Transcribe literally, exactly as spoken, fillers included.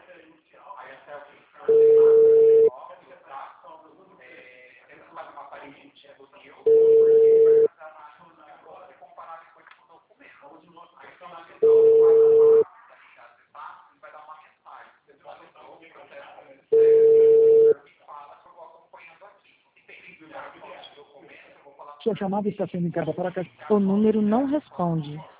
Sua chamada está sendo encaminhada para a caixa. O número não responde.